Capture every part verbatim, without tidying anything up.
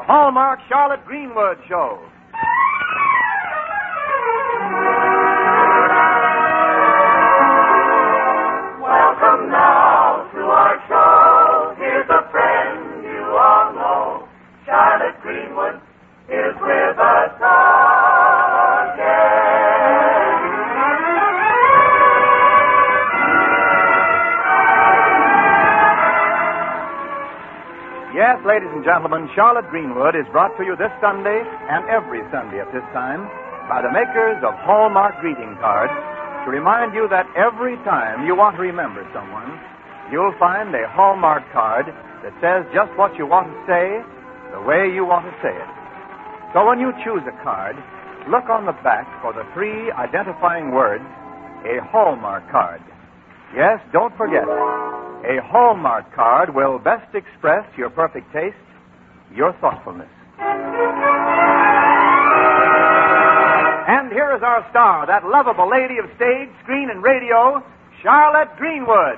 Hallmark Charlotte Greenwood Show. Welcome now to our show. Here's a friend you all know. Charlotte Greenwood is with us again. Yes, ladies and gentlemen, Charlotte Greenwood is brought to you this Sunday and every Sunday at this time by the makers of Hallmark greeting cards to remind you that every time you want to remember someone, you'll find a Hallmark card that says just what you want to say the way you want to say it. So when you choose a card, look on the back for the three identifying words, a Hallmark card. Yes, don't forget, a Hallmark card will best express your perfect taste, your thoughtfulness. And here is our star, that lovable lady of stage, screen, and radio, Charlotte Greenwood.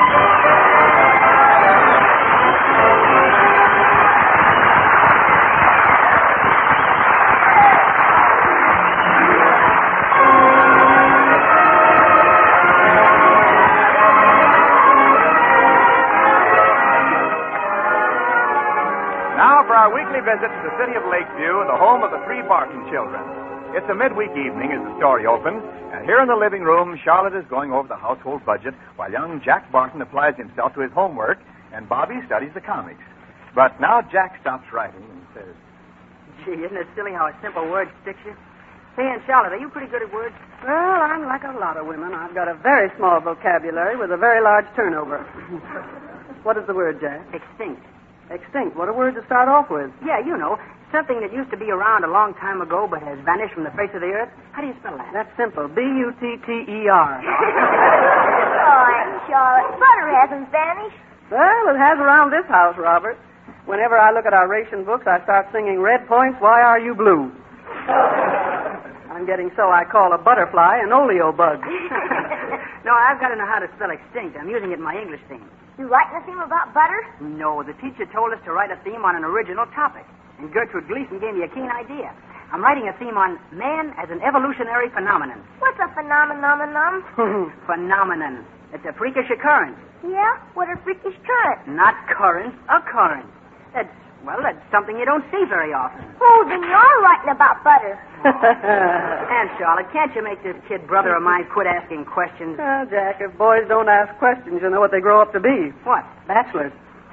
Now for our weekly visit to the city of Lakeview, the home of the three Barton children. It's a midweek evening as the story opens, and here in the living room, Charlotte is going over the household budget while young Jack Barton applies himself to his homework and Bobby studies the comics. But now Jack stops writing and says, Gee, isn't it silly how a simple word sticks you? Say, Aunt Charlotte, are you pretty good at words? Well, I'm like a lot of women. I've got a very small vocabulary with a very large turnover. What is the word, Jack? Extinct. Extinct. What a word to start off with. Yeah, you know, something that used to be around a long time ago but has vanished from the face of the earth. How do you spell that? That's simple. B U T T E R. Oh, Aunt Charlotte, butter hasn't vanished. Well, it has around this house, Robert. Whenever I look at our ration books, I start singing Red Points, Why Are You Blue? I'm getting so I call a butterfly an oleo bug. No, I've got to know how to spell extinct. I'm using it in my English theme. You writing a theme about butter? No, the teacher told us to write a theme on an original topic. And Gertrude Gleason gave me a keen idea. I'm writing a theme on man as an evolutionary phenomenon. What's a phenomenon? Phenomenon. It's a freakish occurrence. Yeah? What are freakish currents? Not currents, occurrence. That's, well, that's something you don't see very often. Oh, then you're writing about butter. Aunt Charlotte, can't you make this kid brother of mine quit asking questions? Well, Jack, if boys don't ask questions, you know what they grow up to be. What? Bachelors.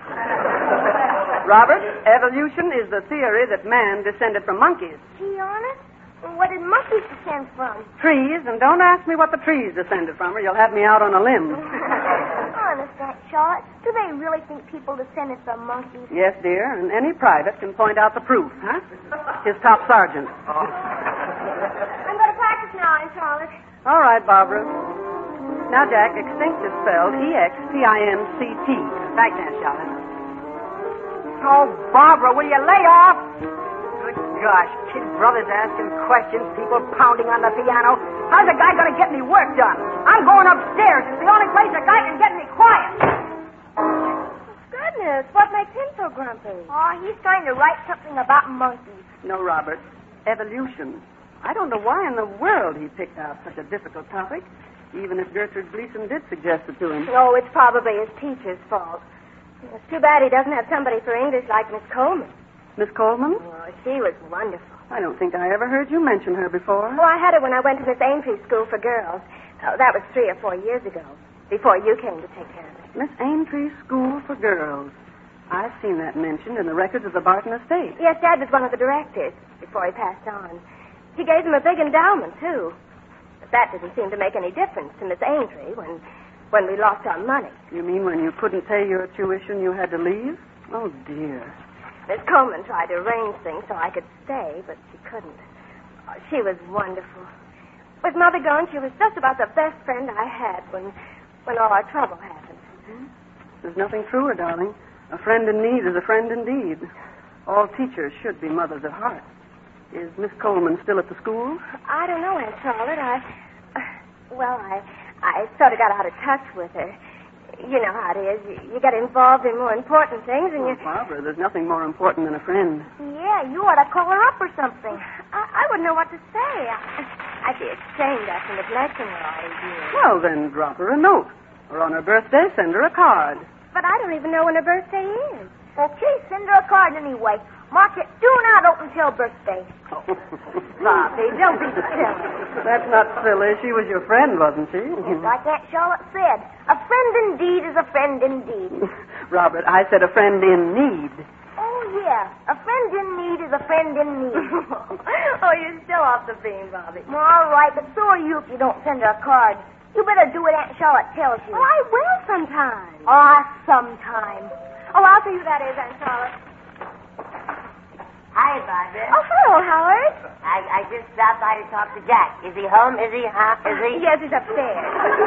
Robert, evolution is the theory that man descended from monkeys. Gee, honest? Well, what did monkeys descend from? Trees, and don't ask me what the trees descended from, or you'll have me out on a limb. Honest, Aunt Charlotte, do they really think people descended from monkeys? Yes, dear, and any private can point out the proof, huh? His top sergeant. I'm going to practice now, Aunt Charlotte. All right, Barbara. Now, Jack, extinct is spelled E X T I N C T. Thanks, Aunt Charlotte. Oh, Barbara, will you lay off? Good gosh, kid brothers asking questions, people pounding on the piano. How's a guy going to get any work done? I'm going upstairs. It's the only place a guy can get me quiet. Goodness, what makes him so grumpy? Oh, he's trying to write something about monkeys. No, Robert. Evolution. I don't know why in the world he picked out such a difficult topic, even if Gertrude Gleason did suggest it to him. Oh, it's probably his teacher's fault. It's too bad he doesn't have somebody for English like Miss Coleman. Miss Coleman? Oh, she was wonderful. I don't think I ever heard you mention her before. Oh, I had her when I went to Miss Aintree School for Girls. Oh, that was three or four years ago, before you came to take care of it. Miss Aintree School for Girls. I've seen that mentioned in the records of the Barton estate. Yes, Dad was one of the directors before he passed on. He gave them a big endowment, too. But that didn't seem to make any difference to Miss Aintree when, when we lost our money. You mean when you couldn't pay your tuition, you had to leave? Oh, dear. Miss Coleman tried to arrange things so I could stay, but she couldn't. Oh, she was wonderful. With Mother gone, she was just about the best friend I had when, when all our trouble happened. Hmm? There's nothing truer, darling. A friend in need is a friend indeed. All teachers should be mothers of heart. Is Miss Coleman still at the school? I don't know, Aunt Charlotte. I, uh, well, I, I sort of got out of touch with her. You know how it is. You, you get involved in more important things, and oh, you... Barbara, there's nothing more important than a friend. Yeah, Yeah, you ought to call her up or something. I, I wouldn't know what to say. I, I'd be ashamed after neglecting her all these years. Well, then drop her a note. Or on her birthday, send her a card. But I don't even know when her birthday is. Okay, send her a card anyway. Mark it, do not open till birthday. Bobby, don't be silly. That's not silly. She was your friend, wasn't she? Yes, like Aunt Charlotte said, a friend indeed is a friend indeed. Robert, I said a friend in need. Oh, yeah. A friend in need is a friend in need. Oh, you're still off the beam, Bobby. Well, all right, but so are you if you don't send her a card. You better do what Aunt Charlotte tells you. Oh, I will sometime. Ah, sometime. Oh, I'll see who that is, Aunt Charlotte. Hi, Barbara. Oh, hello, Howard. I, I just stopped by to talk to Jack. Is he home? Is he, huh? Is he? Yes, he's upstairs.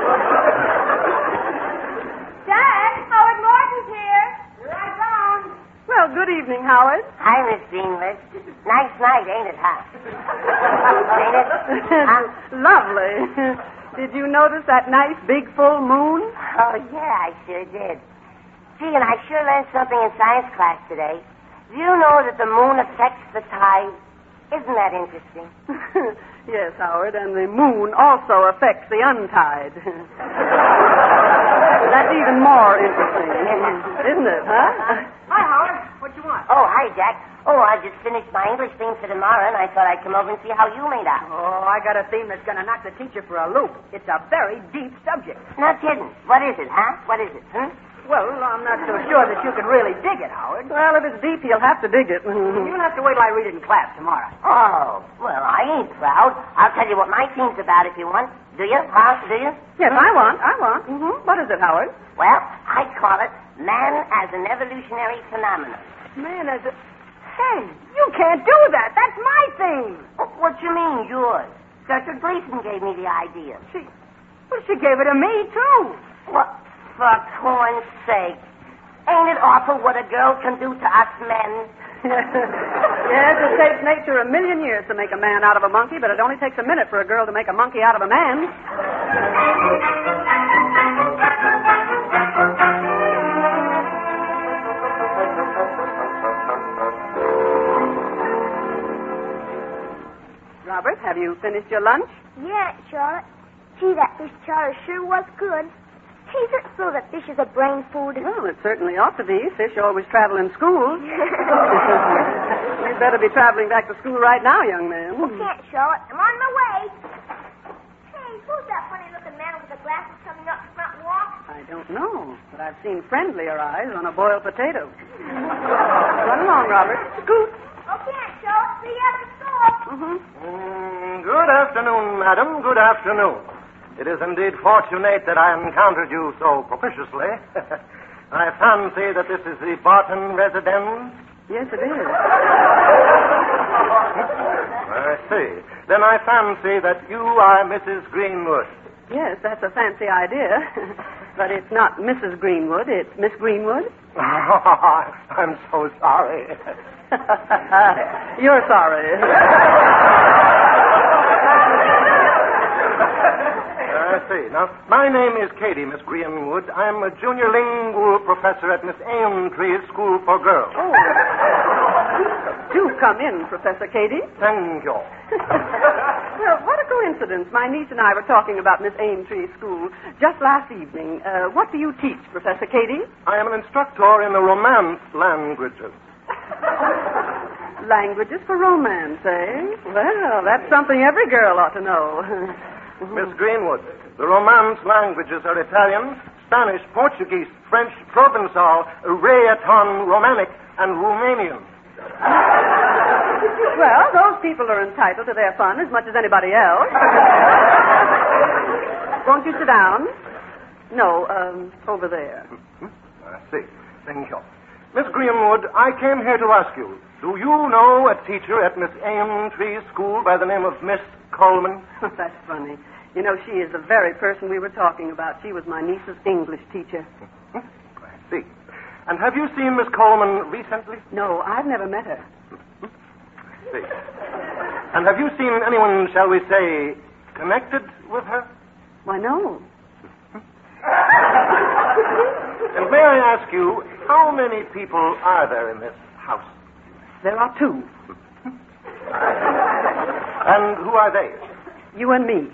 Jack, Howard Morton's here. Right down. Well, good evening, Howard. Hi, Miss Greenwood. Nice night, ain't it, huh? Ain't it? Huh? Lovely. Did you notice that nice big full moon? Oh, yeah, I sure did. Gee, and I sure learned something in science class today. Do you know that the moon affects the tide? Isn't that interesting? Yes, Howard, and the moon also affects the untide. That's even more interesting, isn't it, huh? Hi, Howard. What you want? Oh, hi, Jack. Oh, I just finished my English theme for tomorrow, and I thought I'd come over and see how you made out. Oh, I got a theme that's going to knock the teacher for a loop. It's a very deep subject. No kidding. What is it, huh? What is it, hmm? Well, I'm not so sure that you can really dig it, Howard. Well, if it's deep, he'll have to dig it. You'll have to wait till I read it in class tomorrow. Oh, well, I ain't proud. I'll tell you what my theme's about if you want. Do you? Huh? Do you? Yes, I want. I want. Mm-hmm. What is it, Howard? Well, I call it Man as an Evolutionary Phenomenon. Man, as a... Hey, you can't do that. That's my theme. Oh, what you mean, yours? Gertrude Gleason gave me the idea. She... Well, she gave it to me, too. What? For corn's sake. Ain't it awful what a girl can do to us men? Yes, it takes nature a million years to make a man out of a monkey, but it only takes a minute for a girl to make a monkey out of a man. Robert, have you finished your lunch? Yeah, Charlotte. Gee, that fish chowder sure was good. Is it so that fish is a brain food? Well, it certainly ought to be. Fish always travel in schools. You'd better be traveling back to school right now, young man. Okay, Charlotte. I'm on my way. Hey, who's that funny-looking man with the glasses coming up the front walk? I don't know, but I've seen friendlier eyes on a boiled potato. Run along, Robert. Scoot. Okay, Charlotte. See you after school. Mm-hmm. Mm, good afternoon, madam. Good afternoon. It is indeed fortunate that I encountered you so propitiously. I fancy that this is the Barton residence. Yes, it is. I see. Then I fancy that you are Missus Greenwood. Yes, that's a fancy idea. But it's not Missus Greenwood, it's Miss Greenwood. I'm so sorry. You're sorry. I see. Now, my name is Katie, Miss Greenwood. I'm a junior lingual professor at Miss Aimtree's School for Girls. Oh. Do come in, Professor Katie. Thank you. Well, what a coincidence. My niece and I were talking about Miss Aimtree's school just last evening. Uh, what do you teach, Professor Katie? I am an instructor in the Romance languages. Languages for romance, eh? Well, that's something every girl ought to know. Miss Greenwood, the Romance languages are Italian, Spanish, Portuguese, French, Provençal, Raeton, Romanic, and Romanian. Well, those people are entitled to their fun as much as anybody else. Won't you sit down? No, um, over there. I see. Thank you. Miss Greenwood, I came here to ask you, do you know a teacher at Miss Aimtree's school by the name of Miss Coleman? That's funny. You know, she is the very person we were talking about. She was my niece's English teacher. I see. And have you seen Miss Coleman recently? No, I've never met her. I see. And have you seen anyone, shall we say, connected with her? Why, no. And may I ask you, how many people are there in this house? There are two. And who are they? You and me.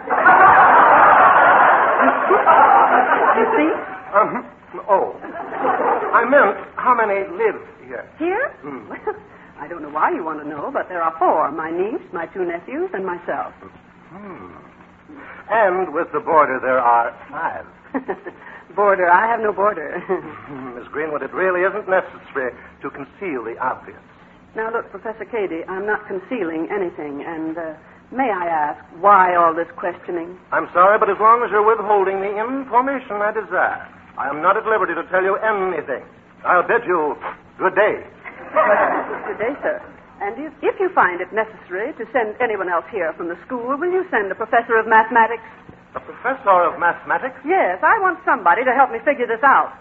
You see? Um, oh. I meant, how many live here? Here? Hmm. Well, I don't know why you want to know, but there are four. My niece, my two nephews, and myself. Hmm. And with the border, there are five. Border. I have no border. Miss Greenwood, it really isn't necessary to conceal the obvious. Now, look, Professor Cady, I'm not concealing anything, and uh, may I ask, why all this questioning? I'm sorry, but as long as you're withholding the information I desire, I am not at liberty to tell you anything. I'll bid you good day. Good day, sir. And if, if you find it necessary to send anyone else here from the school, will you send a professor of mathematics? A professor of mathematics? Yes, I want somebody to help me figure this out.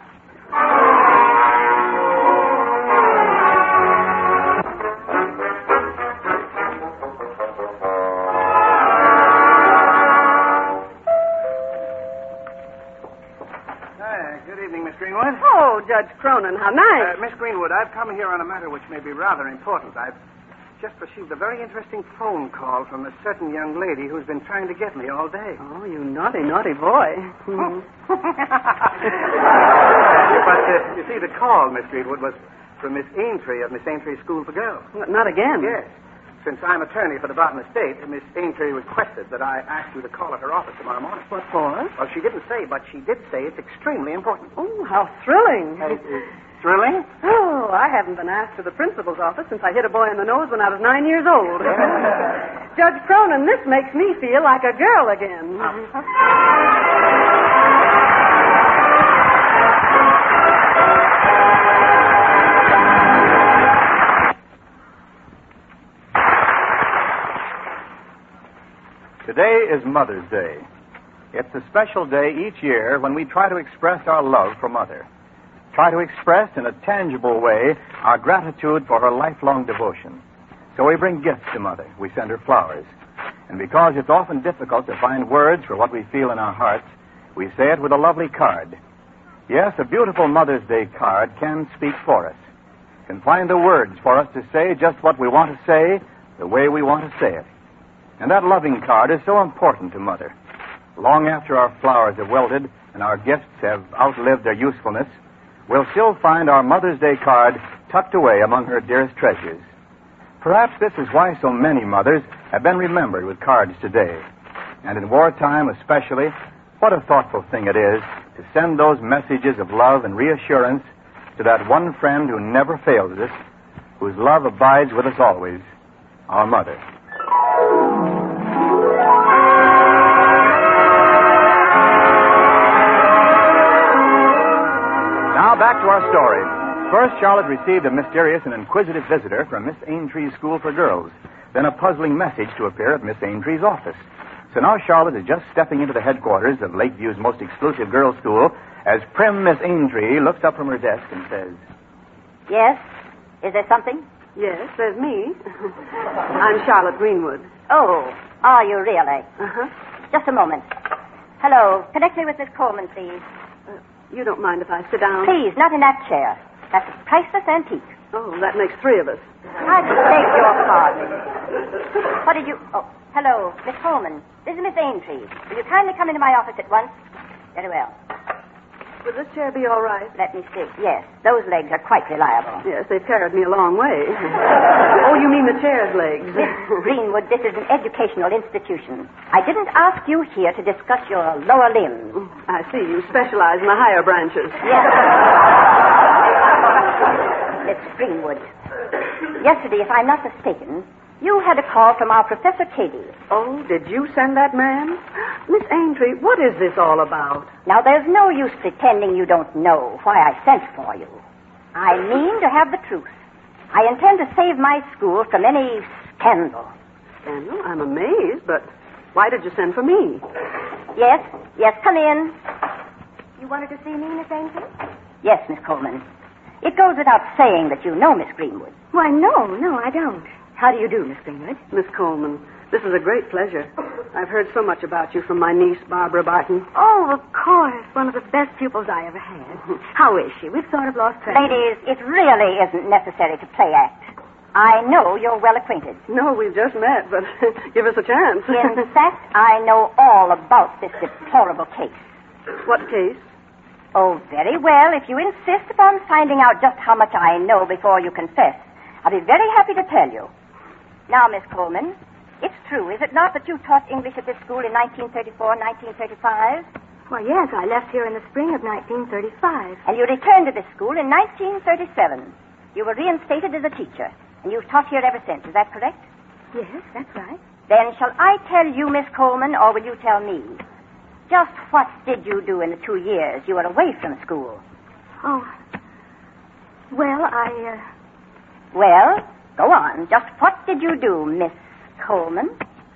Greenwood? Oh, Judge Cronin, how nice. Uh, Miss Greenwood, I've come here on a matter which may be rather important. I've just received a very interesting phone call from a certain young lady who's been trying to get me all day. Oh, you naughty, naughty boy. But, uh, you see, the call, Miss Greenwood, was from Miss Aintree of Miss Aintree School for Girls. What, not again? Yes. Since I'm attorney for the Barton Estate, Miss Aintree requested that I ask you to call at her office tomorrow morning. What for? Well, she didn't say, but she did say it's extremely important. Oh, how thrilling. Uh, uh, thrilling? Oh, I haven't been asked to the principal's office since I hit a boy in the nose when I was nine years old. Judge Cronin, this makes me feel like a girl again. Today is Mother's Day. It's a special day each year when we try to express our love for Mother. Try to express in a tangible way our gratitude for her lifelong devotion. So we bring gifts to Mother. We send her flowers. And because it's often difficult to find words for what we feel in our hearts, we say it with a lovely card. Yes, a beautiful Mother's Day card can speak for us. Can find the words for us to say just what we want to say, the way we want to say it. And that loving card is so important to Mother. Long after our flowers have wilted and our gifts have outlived their usefulness, we'll still find our Mother's Day card tucked away among her dearest treasures. Perhaps this is why so many mothers have been remembered with cards today. And in wartime especially, what a thoughtful thing it is to send those messages of love and reassurance to that one friend who never fails us, whose love abides with us always, our mother. Now back to our story. First, Charlotte received a mysterious and inquisitive visitor from Miss Aintree's School for Girls. Then a puzzling message to appear at Miss Aintree's office. So now Charlotte is just stepping into the headquarters of Lakeview's most exclusive girls' school as prim Miss Aintree looks up from her desk and says, Yes? Is there something? Yes, there's me. I'm Charlotte Greenwood. Oh, are you really? Uh-huh. Just a moment. Hello. Connect me with Miss Coleman, please. Uh, you don't mind if I sit down? Please, not in that chair. That's a priceless antique. Oh, that makes three of us. I beg your pardon. What did you... Oh, hello, Miss Coleman. This is Miss Aintree. Will you kindly come into my office at once? Very well. Would this chair be all right? Let me see. Yes, those legs are quite reliable. Yes, they've carried me a long way. Oh, you mean the chair's legs? Miss Greenwood, this is an educational institution. I didn't ask you here to discuss your lower limbs. I see. You specialize in the higher branches. Yes. Miss Greenwood, yesterday, if I'm not mistaken, you had a call from our Professor Cady. Oh, did you send that man? Miss Aintree, what is this all about? Now, there's no use pretending you don't know why I sent for you. I mean to have the truth. I intend to save my school from any scandal. Scandal? I'm amazed, but why did you send for me? Yes, yes, come in. You wanted to see me, Miss Aintree? Yes, Miss Coleman. It goes without saying that you know Miss Greenwood. Why, no, no, I don't. How do you do, Miss Greenwood? Miss Coleman, this is a great pleasure. I've heard so much about you from my niece, Barbara Barton. Oh, of course. One of the best pupils I ever had. How is she? We've sort of lost track. Ladies, it really isn't necessary to play act. I know you're well acquainted. No, we've just met, but give us a chance. In fact, I know all about this deplorable case. What case? Oh, very well. If you insist upon finding out just how much I know before you confess, I'll be very happy to tell you. Now, Miss Coleman, it's true, is it not, that you taught English at this school in nineteen thirty-four, nineteen thirty-five? Why, yes, I left here in the spring of nineteen thirty-five. And you returned to this school in nineteen thirty-seven. You were reinstated as a teacher, and you've taught here ever since. Is that correct? Yes, that's right. Then shall I tell you, Miss Coleman, or will you tell me? Just what did you do in the two years you were away from school? Oh, well, I, uh... Well, go on. Just what did you do, Miss Coleman?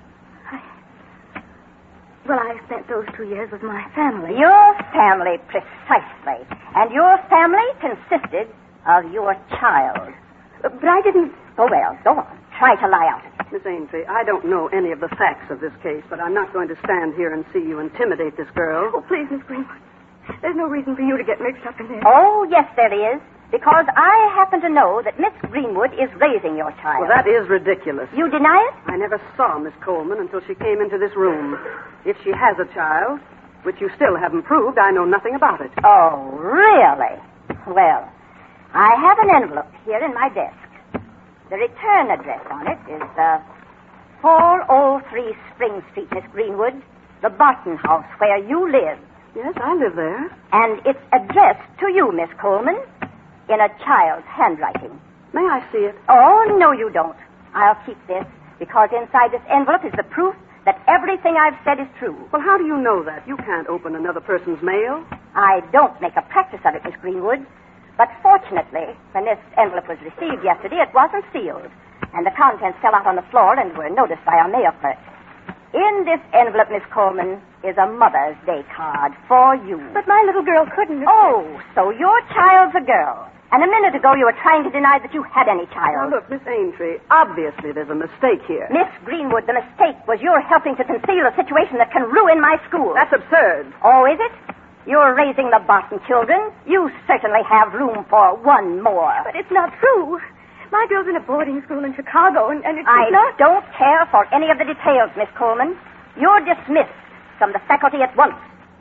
Well, I spent those two years with my family. Your family, precisely. And your family consisted of your child. Uh, but I didn't... Oh, well, go on. Try to lie out of it. Miss Aintree, I don't know any of the facts of this case, but I'm not going to stand here and see you intimidate this girl. Oh, please, Miss Greenwood. There's no reason for you to get mixed up in this. Oh, yes, there is. Because I happen to know that Miss Greenwood is raising your child. Well, that is ridiculous. You deny it? I never saw Miss Coleman until she came into this room. If she has a child, which you still haven't proved, I know nothing about it. Oh, really? Well, I have an envelope here in my desk. The return address on it is uh, four oh three Spring Street, Miss Greenwood, the Barton House where you live. Yes, I live there. And it's addressed to you, Miss Coleman, in a child's handwriting. May I see it? Oh, no, you don't. I'll keep this, because inside this envelope is the proof that everything I've said is true. Well, how do you know that? You can't open another person's mail. I don't make a practice of it, Miss Greenwood. But fortunately, when this envelope was received yesterday, it wasn't sealed, and the contents fell out on the floor and were noticed by our mail clerk. In this envelope, Miss Coleman, is a Mother's Day card for you. But my little girl couldn't have... Oh, so your child's a girl. And a minute ago you were trying to deny that you had any child. Now, look, Miss Aintree, obviously there's a mistake here. Miss Greenwood, the mistake was your helping to conceal a situation that can ruin my school. That's absurd. Oh, is it? You're raising the Barton children. You certainly have room for one more. But it's not true. My girl's in a boarding school in Chicago, and, and it's I not... don't care for any of the details, Miss Coleman. You're dismissed from the faculty at once.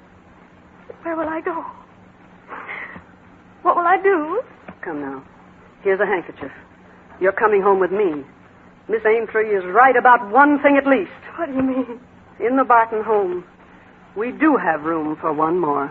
Where will I go? What will I do? Come now. Here's a handkerchief. You're coming home with me. Miss Aintree is right about one thing at least. What do you mean? In the Barton home, we do have room for one more.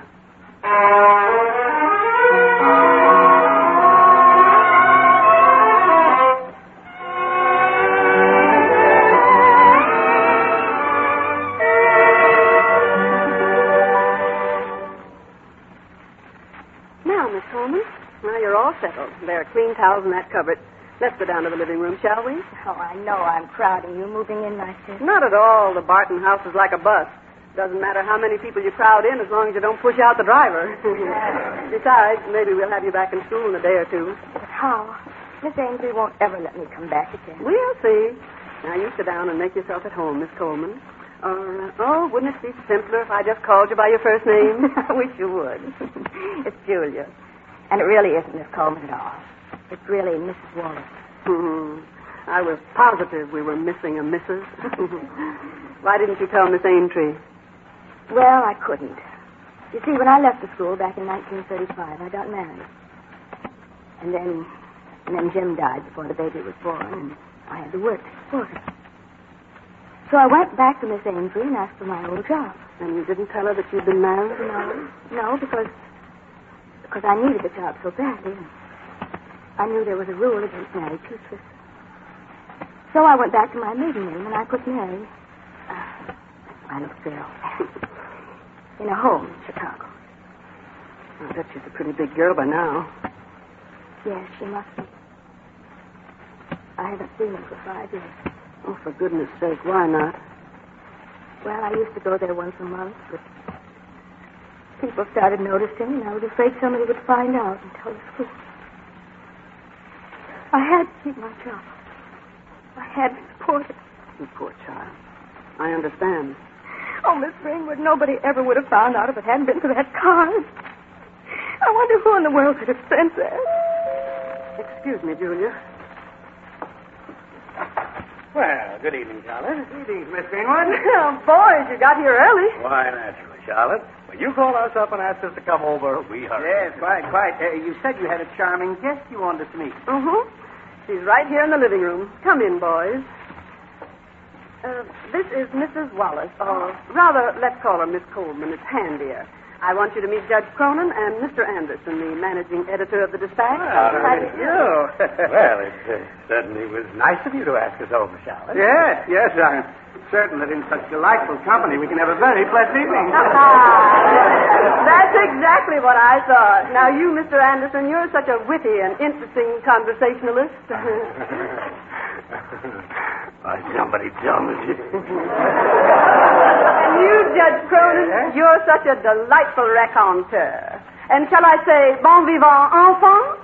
Now, Miss Coleman, now you're all settled. There are clean towels in that cupboard. Let's go down to the living room, shall we? Oh, I know I'm crowding you, moving in like this. Not at all. The Barton house is like a bus. Doesn't matter how many people you crowd in as long as you don't push out the driver. Besides, maybe we'll have you back in school in a day or two. But how? Miss Ainsley won't ever let me come back again. We'll see. Now, you sit down and make yourself at home, Miss Coleman. Or, uh, oh, wouldn't it be simpler if I just called you by your first name? I wish you would. It's Julia. And it really isn't Miss Coleman at all. It's really Missus Wallace. Hmm. I was positive we were missing a missus Why didn't you tell Miss Aintree? Well, I couldn't. You see, when I left the school back in nineteen thirty-five, I got married. And then, and then Jim died before the baby was born, and I had to work to support him. So I went back to Miss Ainsley and asked for my old job. And you didn't tell her that you'd been married? No, no, because because I needed the job so badly. And I knew there was a rule against married two sisters. So I went back to my maiden name and I put Mary, uh, my little girl, in a home in Chicago. I bet she's a pretty big girl by now. Yes, she must be. I haven't seen her for five years. Oh, for goodness sake, why not? Well, I used to go there once a month, but people started noticing, and I was afraid somebody would find out and tell the school. I had to keep my job. I had to support it. You poor child. I understand. Oh, Miss Greenwood, nobody ever would have found out if it hadn't been for that card. I wonder who in the world could have sent that. Excuse me, Julia. Well, good evening, Charlotte. Greetings, Miss Greenwood. Oh, boys, you got here early. Why, naturally, Charlotte. When you called us up and asked us to come over, we hurried. Yes, quite, quite. Uh, you said you had a charming guest you wanted to meet. Mm-hmm. She's right here in the living room. Come in, boys. Uh, this is Missus Wallace, or rather, let's call her Miss Coleman. It's handier. I want you to meet Judge Cronin and Mister Anderson, the managing editor of the Dispatch. How do How do you do? Well, it uh, certainly was nice of you to ask us over, Charlotte. Yes, yes, I'm certain that in such delightful company we can have a very pleasant evening. That's exactly what I thought. Now, you, Mister Anderson, you're such a witty and interesting conversationalist. Why, somebody tell me. And you, Judge Cronin, you're such a delightful raconteur. And shall I say, bon vivant enfant?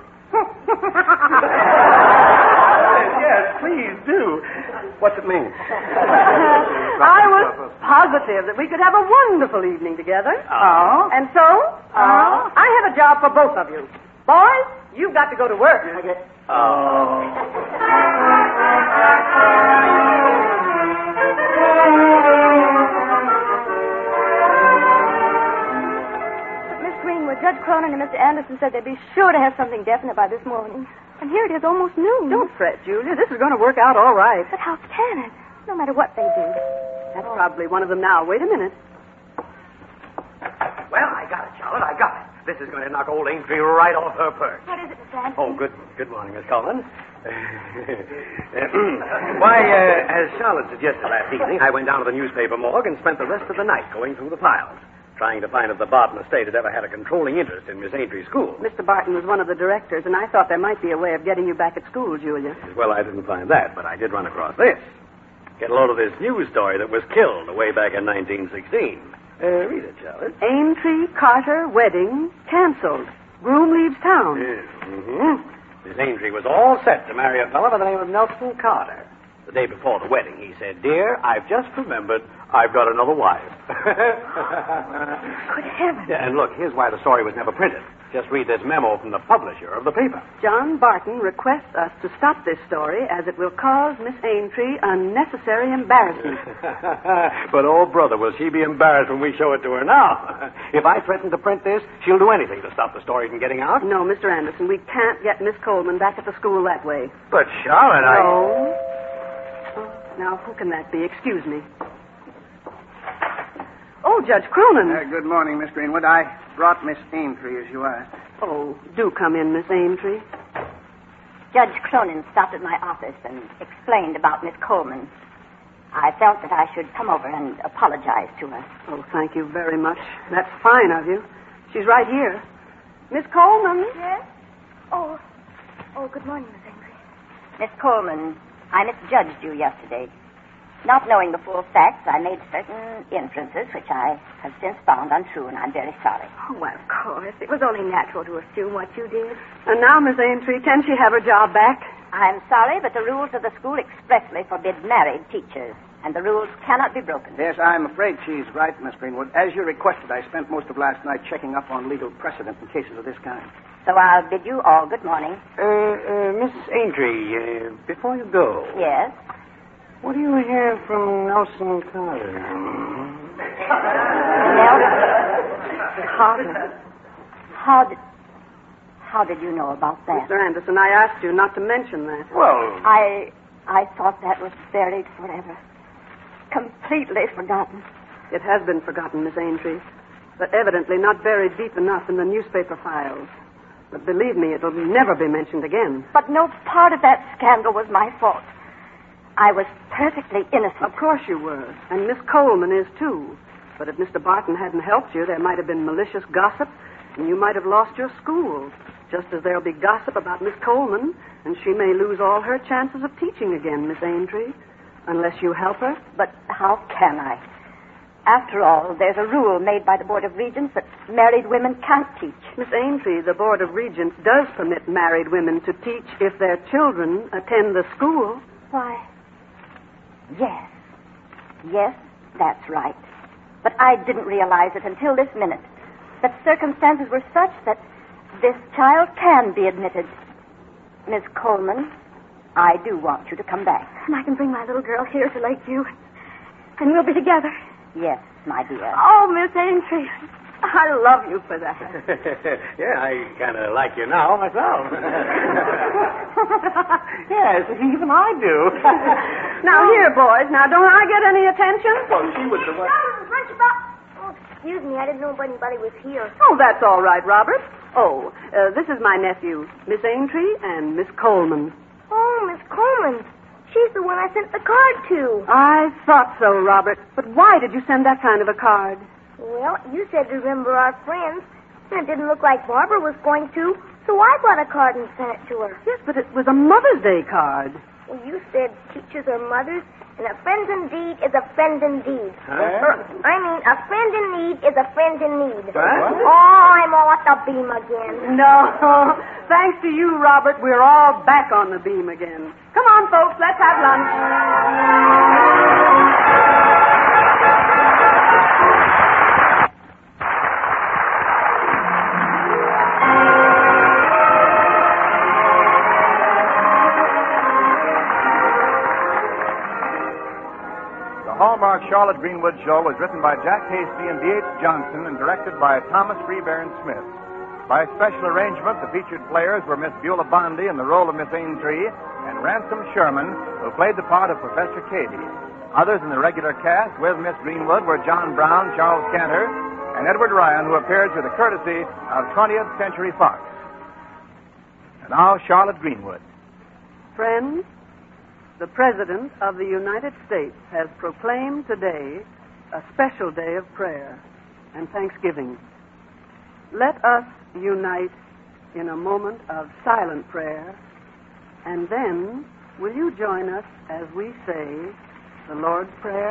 Yes, please do. What's it mean? I was positive that we could have a wonderful evening together. Oh? And so, uh, I have a job for both of you. Boys, you've got to go to work. Oh. Miss Greenwood, Judge Cronin and Mister Anderson said they'd be sure to have something definite by this morning. And here it is, almost noon. Don't fret, Julia. This is going to work out all right. But how can it? No matter what they do. That's probably one of them now. Wait a minute. Well, I got it, Charlotte. I got it. This is going to knock old Aintree right off her perch. What is it, Mister Anderson? Oh, good good morning, Miss Coleman. Why, uh, as Charlotte suggested last evening, I went down to the newspaper morgue and spent the rest of the night going through the files, trying to find if the Barton estate had ever had a controlling interest in Miss Aintrie's school. Mister Barton was one of the directors, and I thought there might be a way of getting you back at school, Julia. Well, I didn't find that, but I did run across this. Get a load of this news story that was killed way back in nineteen sixteen. Uh, read it, Charlotte. Aintree Carter wedding canceled. Groom leaves town. Yes. Mm-hmm. Miss Aintree was all set to marry a fellow by the name of Nelson Carter. The day before the wedding, he said, "Dear, I've just remembered I've got another wife." Good heavens. Yeah, and look, here's why the story was never printed. Just read this memo from the publisher of the paper. John Barton requests us to stop this story as it will cause Miss Aintree unnecessary embarrassment. But, oh, brother, will she be embarrassed when we show it to her now? If I threaten to print this, she'll do anything to stop the story from getting out. No, Mister Anderson, we can't get Miss Coleman back at the school that way. But, Charlotte, I... No. Oh, now, who can that be? Excuse me. Oh, Judge Cronin. Uh, good morning, Miss Greenwood. I brought Miss Aintree, as you asked. Oh, do come in, Miss Aintree. Judge Cronin stopped at my office and explained about Miss Coleman. I felt that I should come over and apologize to her. Oh, thank you very much. That's fine of you. She's right here. Miss Coleman? Yes? Oh, oh, good morning, Miss Aintree. Miss Coleman, I misjudged you yesterday. Not knowing the full facts, I made certain inferences which I have since found untrue, and I'm very sorry. Oh, well, of course. It was only natural to assume what you did. And now, Miss Aintree, can she have her job back? I'm sorry, but the rules of the school expressly forbid married teachers, and the rules cannot be broken. Yes, I'm afraid she's right, Miss Greenwood. As you requested, I spent most of last night checking up on legal precedent in cases of this kind. So I'll bid you all good morning. Uh, uh, Miss Aintree, uh, before you go... Yes? What do you hear from Nelson Carter? Nelson Carter? How did... How did you know about that? Mister Anderson, I asked you not to mention that. Well... I... I thought that was buried forever. Completely forgotten. It has been forgotten, Miss Aintree, but evidently not buried deep enough in the newspaper files. But believe me, it'll never be mentioned again. But no part of that scandal was my fault. I was perfectly innocent. Of course you were. And Miss Coleman is, too. But if Mister Barton hadn't helped you, there might have been malicious gossip, and you might have lost your school. Just as there'll be gossip about Miss Coleman, and she may lose all her chances of teaching again, Miss Aintree. Unless you help her. But how can I? After all, there's a rule made by the Board of Regents that married women can't teach. Miss Aintree, the Board of Regents does permit married women to teach if their children attend the school. Why... Yes. Yes, that's right. But I didn't realize it until this minute. That circumstances were such that this child can be admitted. Miss Coleman, I do want you to come back. And I can bring my little girl here to Lakeview. And we'll be together. Yes, my dear. Oh, Miss Aintree, I love you for that. Yeah, I kind of like you now myself. Yes, even I do. Now, here, boys. Now, don't I get any attention? Oh, she was the one. Oh, excuse me, I didn't know if anybody was here. Oh, that's all right, Robert. Oh, uh, this is my nephew, Miss Aintree and Miss Coleman. Oh, Miss Coleman. She's the one I sent the card to. I thought so, Robert. But why did you send that kind of a card? Well, you said to remember our friends, and it didn't look like Barbara was going to, so I bought a card and sent it to her. Yes, but it was a Mother's Day card. Well, you said teachers are mothers, and a friend indeed is a friend indeed. Huh? Er, I mean, a friend in need is a friend in need. What? Oh, I'm off the beam again. No. Thanks to you, Robert, we're all back on the beam again. Come on, folks, let's have lunch. Hallmark Charlotte Greenwood Show was written by Jack Hasty and D H Johnson and directed by Thomas Freebairn Smith. By special arrangement, the featured players were Miss Beulah Bondi in the role of Miss Aintree and Ransom Sherman, who played the part of Professor Cady. Others in the regular cast with Miss Greenwood were John Brown, Charles Cantor, and Edward Ryan, who appeared through the courtesy of twentieth Century Fox. And now, Charlotte Greenwood. Friends, the President of the United States has proclaimed today a special day of prayer and thanksgiving. Let us unite in a moment of silent prayer, and then will you join us as we say the Lord's Prayer?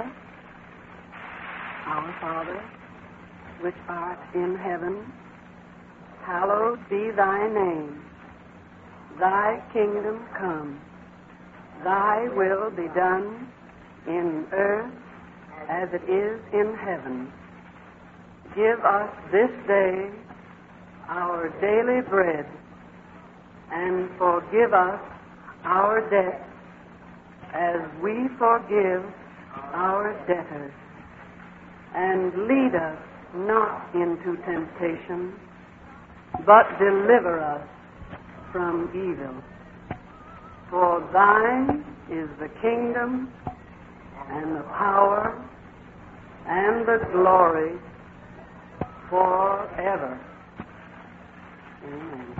Our Father, which art in heaven, hallowed be thy name. Thy kingdom come. Thy will be done in earth as it is in heaven. Give us this day our daily bread, and forgive us our debts as we forgive our debtors. And lead us not into temptation, but deliver us from evil. For thine is the kingdom and the power and the glory forever. Amen.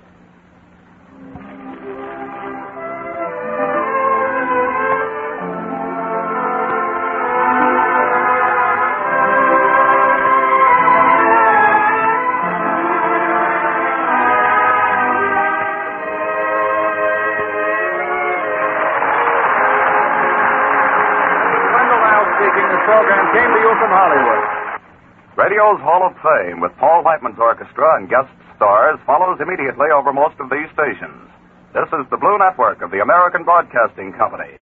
Program came to you from Hollywood. Radio's Hall of Fame with Paul Whiteman's orchestra and guest stars follows immediately over most of these stations. This is the Blue Network of the American Broadcasting Company.